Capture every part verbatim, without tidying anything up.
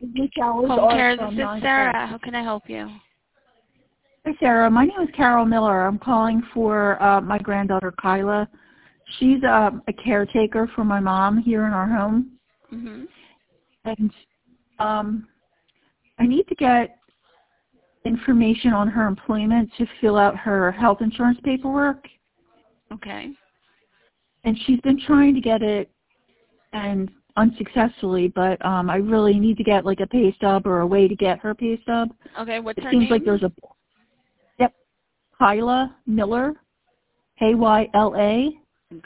which hours Home are care, from this is nine to five? Sarah. How can I help you? Hi, Sarah. My name is Carol Miller. I'm calling for uh, my granddaughter, Kyla. She's uh, a caretaker for my mom here in our home. Mm-hmm. And um, I need to get information on her employment to fill out her health insurance paperwork. Okay. And she's been trying to get it and unsuccessfully, but um, I really need to get like a pay stub or a way to get her pay stub. Okay, what's It her seems name? like there's a, yep, Kyla Miller, K Y L A. Okay.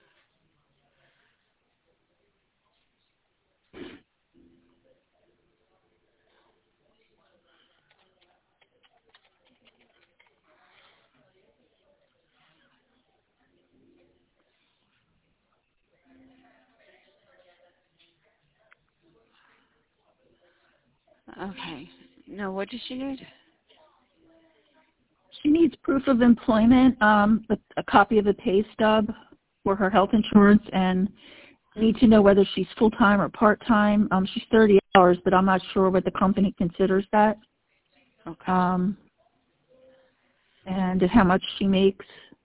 Okay. No, what does she need? She needs proof of employment, um, a, a copy of a pay stub for her health insurance, and need to know whether she's full-time or part-time. Um, she's thirty hours, but I'm not sure what the company considers that. Okay. Um, and how much she makes.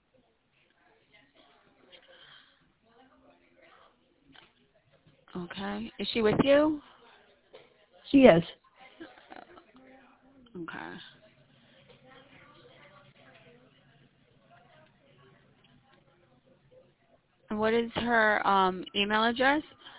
Okay. Is she with you? She is. Okay. And what is her um email address?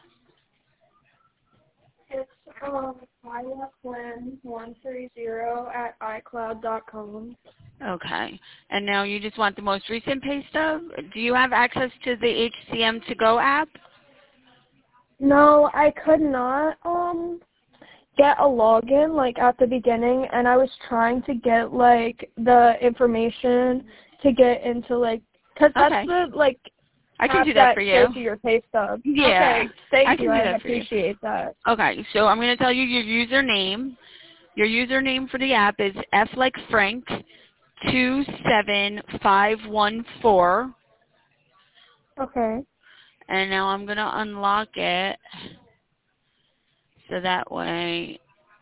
It's um Maya Flynn one three zero at iCloud dot com. Okay. And now you just want the most recent pay stub? Do you have access to the H C M to go app? No, I could not um get a login like at the beginning, and I was trying to get like the information to get into like because that's Okay. the like I can app do that for shows you. you your pay stub. Yeah. Okay, thank I can you. do I that for you. appreciate that. Okay. So I'm going to tell you your username. Your username for the app is F like Frank two seven five one four. Okay. And now I'm going to unlock it. So that way,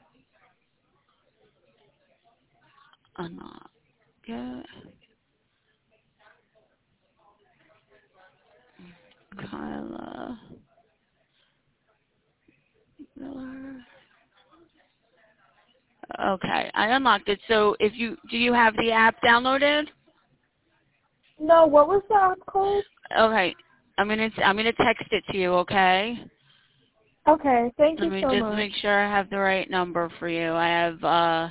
unlock it. Kyla Miller. Okay, I unlocked it. So if you, do you have the app downloaded? No, what was the app called? Okay, I'm gonna, I'm gonna text it to you. Okay. Okay, thank Let you me so just much. make sure I have the right number for you. I have uh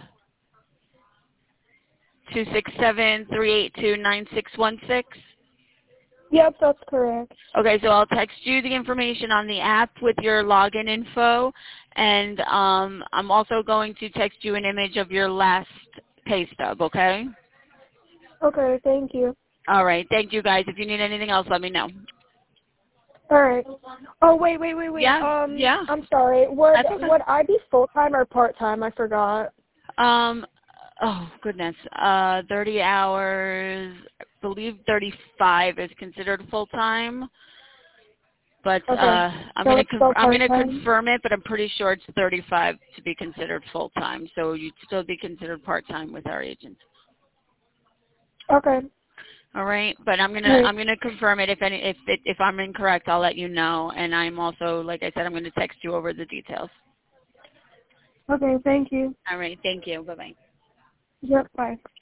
two six seven three eight two nine six one six. Yep, that's correct. Okay, so I'll text you the information on the app with your login info, and um, I'm also going to text you an image of your last pay stub, okay? Okay, thank you. All right, thank you guys. If you need anything else, let me know. All right. Oh wait, wait, wait, wait. Yeah, Um, yeah. I'm sorry. Would That's okay. would I be full time or part time? I forgot. Um, oh, goodness. Uh, thirty hours, I believe thirty-five is considered full-time. But Okay. uh, I'm So gonna it's still con- I'm part gonna time. confirm it, but I'm pretty sure it's thirty-five to be considered full time. So you'd still be considered part time with our agents. Okay. All right, but I'm gonna Right. I'm gonna confirm it. If any if it, if I'm incorrect, I'll let you know. And I'm also, like I said, I'm gonna text you over the details. Okay. Thank you. All right, thank you. Bye bye. Yep. Bye.